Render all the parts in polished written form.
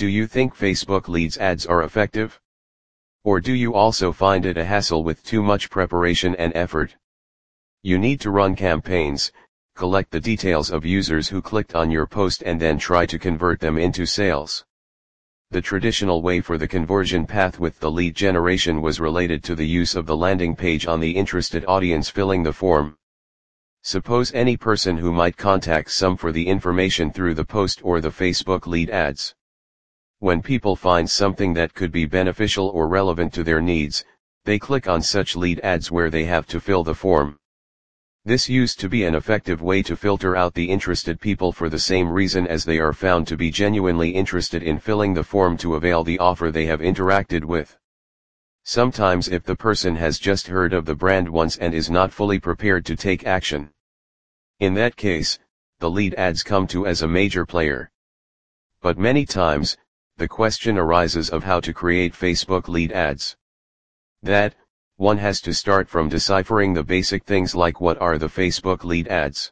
Do you think Facebook leads ads are effective? Or do you also find it a hassle with too much preparation and effort? You need to run campaigns, collect the details of users who clicked on your post and then try to convert them into sales. The traditional way for the conversion path with the lead generation was related to the use of the landing page on the interested audience filling the form. Suppose any person who might contact some for the information through the post or the Facebook lead ads. When people find something that could be beneficial or relevant to their needs, they click on such lead ads where they have to fill the form. This used to be an effective way to filter out the interested people for the same reason as they are found to be genuinely interested in filling the form to avail the offer they have interacted with. Sometimes if the person has just heard of the brand once and is not fully prepared to take action. In that case, the lead ads come to as a major player. But many times, the question arises of how to create Facebook lead ads. That, one has to start from deciphering the basic things like what are the Facebook lead ads.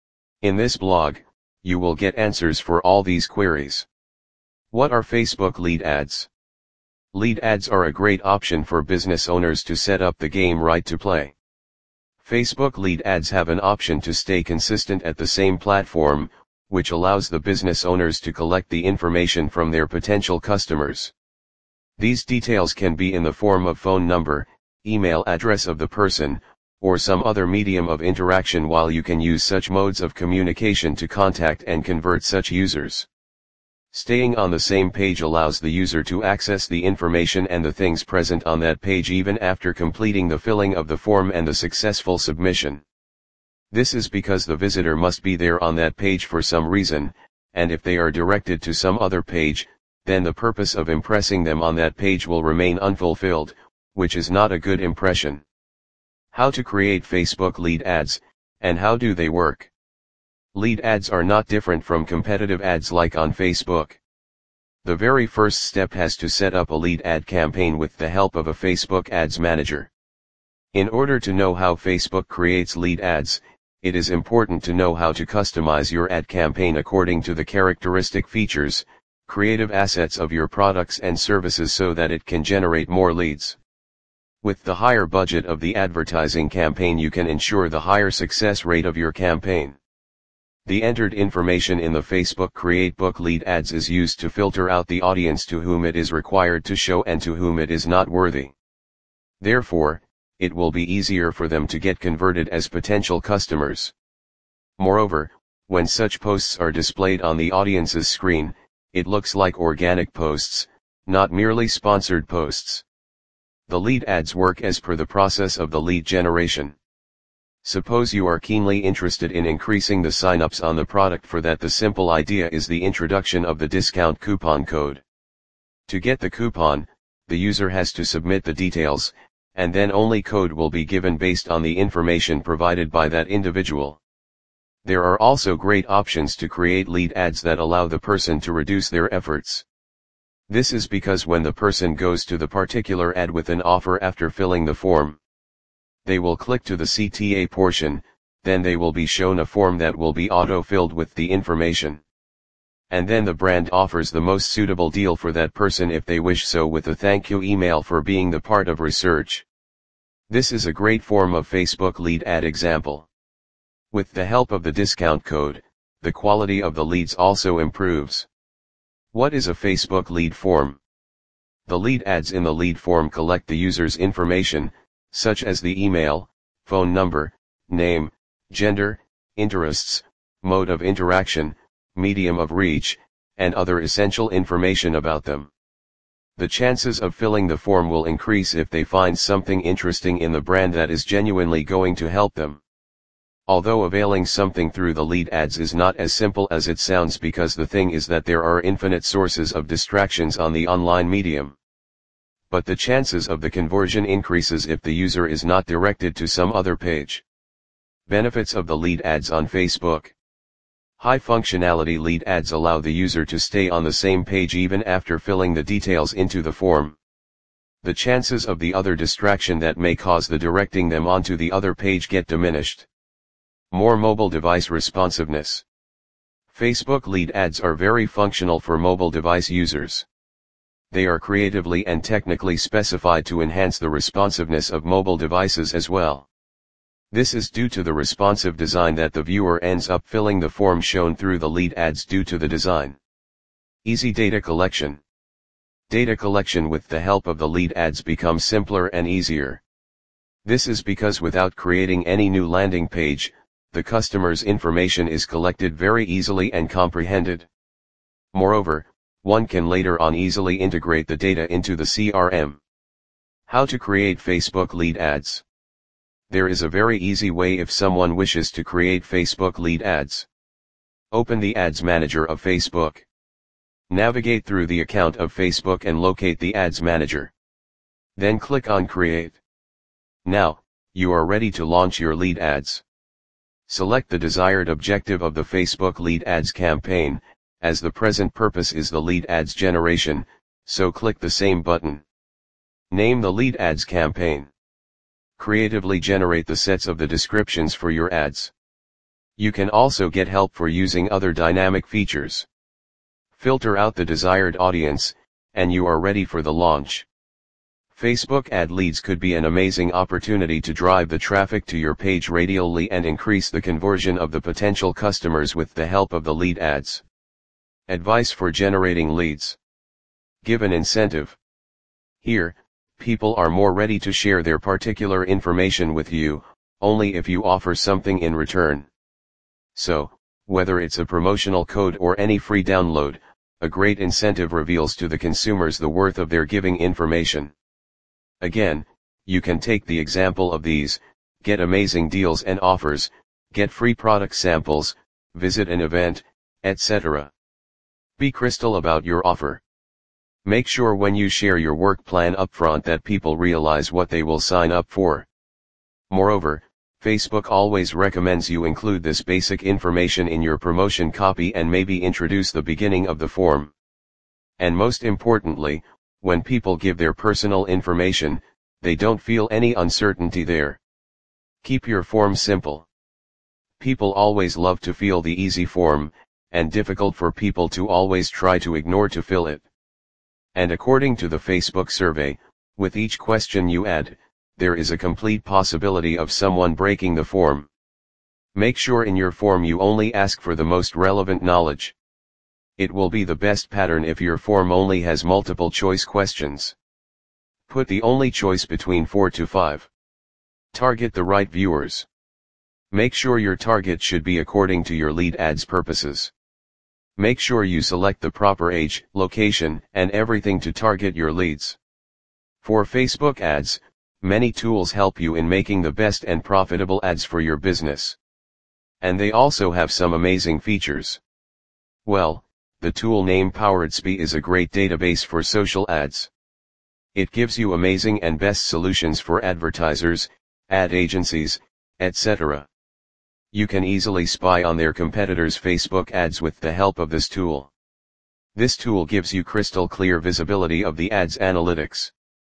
In this blog, you will get answers for all these queries. What are Facebook lead ads? Lead ads are a great option for business owners to set up the game right to play. Facebook lead ads have an option to stay consistent at the same platform, which allows the business owners to collect the information from their potential customers. These details can be in the form of phone number, email address of the person, or some other medium of interaction, while you can use such modes of communication to contact and convert such users. Staying on the same page allows the user to access the information and the things present on that page even after completing the filling of the form and the successful submission. This is because the visitor must be there on that page for some reason, and if they are directed to some other page, then the purpose of impressing them on that page will remain unfulfilled, which is not a good impression. How to create Facebook lead ads, and how do they work? Lead ads are not different from competitive ads like on Facebook. The very first step has to set up a lead ad campaign with the help of a Facebook Ads Manager. In order to know how Facebook creates lead ads, it is important to know how to customize your ad campaign according to the characteristic features, creative assets of your products and services so that it can generate more leads. With the higher budget of the advertising campaign, you can ensure the higher success rate of your campaign. The entered information in the Facebook Create Book lead ads is used to filter out the audience to whom it is required to show and to whom it is not worthy. Therefore, it will be easier for them to get converted as potential customers. Moreover, when such posts are displayed on the audience's screen, it looks like organic posts, not merely sponsored posts. The lead ads work as per the process of the lead generation. Suppose you are keenly interested in increasing the sign-ups on the product. For that, the simple idea is the introduction of the discount coupon code. To get the coupon, the user has to submit the details, and then only code will be given based on the information provided by that individual. There are also great options to create lead ads that allow the person to reduce their efforts. This is because when the person goes to the particular ad with an offer after filling the form, they will click to the CTA portion, then they will be shown a form that will be auto-filled with the information. And then the brand offers the most suitable deal for that person if they wish so, with a thank you email for being the part of research. This is a great form of Facebook lead ad example. With the help of the discount code, the quality of the leads also improves. What is a Facebook lead form? The lead ads in the lead form collect the user's information, such as the email, phone number, name, gender, interests, mode of interaction, medium of reach, and other essential information about them. The chances of filling the form will increase if they find something interesting in the brand that is genuinely going to help them. Although availing something through the lead ads is not as simple as it sounds, because the thing is that there are infinite sources of distractions on the online medium. But the chances of the conversion increases if the user is not directed to some other page. Benefits of the lead ads on Facebook. High functionality lead ads allow the user to stay on the same page even after filling the details into the form. The chances of the other distraction that may cause the directing them onto the other page get diminished. More mobile device responsiveness. Facebook lead ads are very functional for mobile device users. They are creatively and technically specified to enhance the responsiveness of mobile devices as well. This is due to the responsive design that the viewer ends up filling the form shown through the lead ads due to the design. Easy data collection. Data collection with the help of the lead ads becomes simpler and easier. This is because without creating any new landing page, the customer's information is collected very easily and comprehended. Moreover, one can later on easily integrate the data into the CRM. How to create Facebook lead ads? There is a very easy way if someone wishes to create Facebook lead ads. Open the Ads Manager of Facebook. Navigate through the account of Facebook and locate the Ads Manager. Then click on Create. Now, you are ready to launch your lead ads. Select the desired objective of the Facebook lead ads campaign, as the present purpose is the lead ads generation, so click the same button. Name the lead ads campaign. Creatively generate the sets of the descriptions for your ads. You can also get help for using other dynamic features. Filter out the desired audience, and you are ready for the launch. Facebook ad leads could be an amazing opportunity to drive the traffic to your page radially and increase the conversion of the potential customers with the help of the lead ads. Advice for generating leads. Give an incentive. Here, people are more ready to share their particular information with you, only if you offer something in return. So, whether it's a promotional code or any free download, a great incentive reveals to the consumers the worth of their giving information. Again, you can take the example of these: get amazing deals and offers, get free product samples, visit an event, etc. Be crystal about your offer. Make sure when you share your work plan upfront that people realize what they will sign up for. Moreover, Facebook always recommends you include this basic information in your promotion copy and maybe introduce the beginning of the form. And most importantly, when people give their personal information, they don't feel any uncertainty there. Keep your form simple. People always love to feel the easy form, and difficult for people to always try to ignore to fill it. And according to the Facebook survey, with each question you add, there is a complete possibility of someone breaking the form. Make sure in your form you only ask for the most relevant knowledge. It will be the best pattern if your form only has multiple choice questions. Put the only choice between 4 to 5. Target the right viewers. Make sure your target should be according to your lead ads purposes. Make sure you select the proper age, location, and everything to target your leads. For Facebook ads, many tools help you in making the best and profitable ads for your business. And they also have some amazing features. Well, the tool named PoweredSpy is a great database for social ads. It gives you amazing and best solutions for advertisers, ad agencies, etc. You can easily spy on their competitors' Facebook ads with the help of this tool. This tool gives you crystal clear visibility of the ads analytics.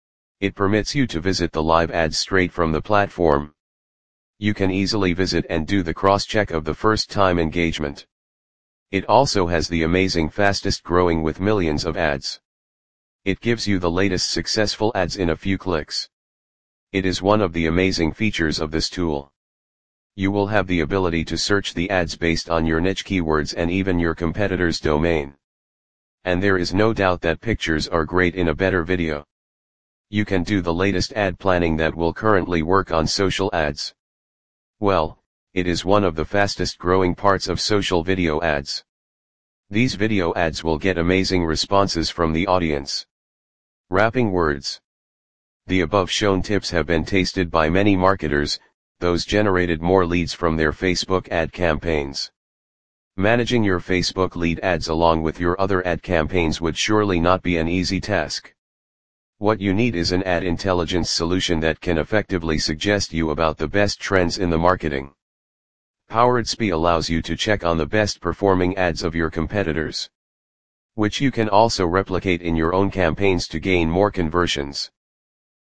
It permits you to visit the live ads straight from the platform. You can easily visit and do the cross-check of the first-time engagement. It also has the amazing fastest growing with millions of ads. It gives you the latest successful ads in a few clicks. It is one of the amazing features of this tool. You will have the ability to search the ads based on your niche keywords and even your competitor's domain. And there is no doubt that pictures are great in a better video. You can do the latest ad planning that will currently work on social ads. Well, it is one of the fastest growing parts of social video ads. These video ads will get amazing responses from the audience. Wrapping words. The above shown tips have been tasted by many marketers, those generated more leads from their Facebook ad campaigns. Managing your Facebook lead ads along with your other ad campaigns would surely not be an easy task. What you need is an ad intelligence solution that can effectively suggest you about the best trends in the marketing. PoweredSpy allows you to check on the best performing ads of your competitors, which you can also replicate in your own campaigns to gain more conversions.